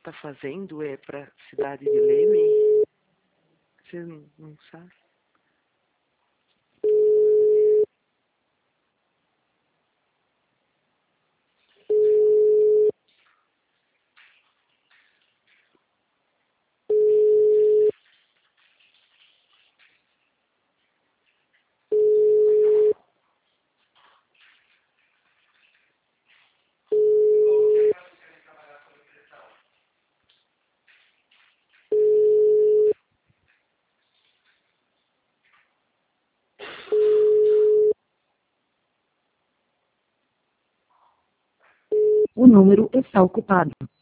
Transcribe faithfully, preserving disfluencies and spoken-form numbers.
está fazendo é para a cidade de Leme? Você não, não sabe? O número está ocupado.